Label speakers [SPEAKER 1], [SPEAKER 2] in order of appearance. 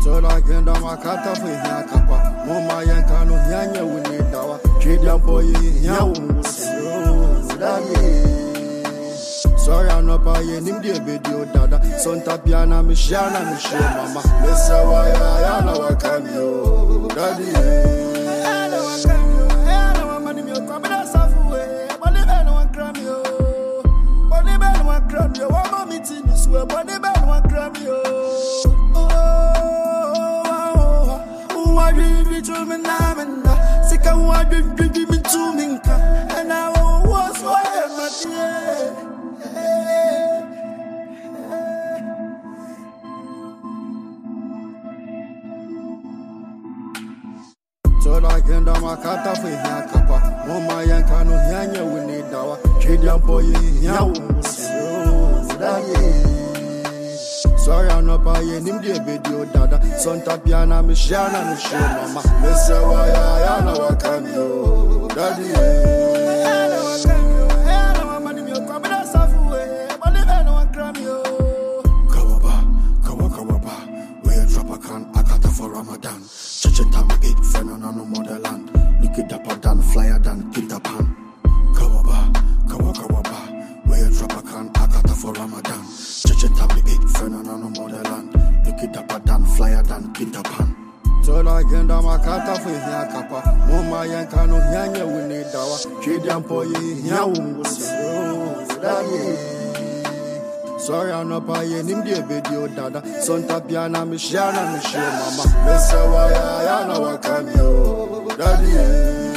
[SPEAKER 1] So like in the Makata for Yakapa, Moma Yankano, Yanya, we need our Chidia boy, Yawu. Sorry, I'm not buying him the video, Dada. Sonta Piana, Michana, Michelle, Mama. Messa, why I know I can you, Daddy. I know I can you. I know I'm money, you're coming out of way. But the man won't cram you. But the man won't cram you. One more meeting is where, but the man won't cram you. Oh, I really to me now. Sick of what you give me to me. And I was why I'm not here. So like in the Makata for Yakapa, Moma Yankano, Yanya, we need our Chidia boy, Yawu. Sorry, I'm not buying him the video, Dada. Sonta Piana, Michana, Michelle, Mama. Messa, why I know I can you, Daddy. I know I can you. I know I'm money, you're coming out of way. But the man won't cram you. Kawaba, where you drop a can, Akata for Ramadan. Chachentama 8, Fernando Modeland. Lick it up a dan, flyer than Peter Pan. Kawaba, where you drop a can, Akata for Ramadan. Chachentama 8, Fernando Modeland. Lick it up a dan, flyer than Peter Pan. So like in the Makata for Yakapa, Moma Yankano, Yanya, we need our Chidian boy, Yawu. Sorry, I'm not buying him the video, Dada. Sonta Piana, Michana, Michelle, Mama. Messa, why I know I can you, Daddy.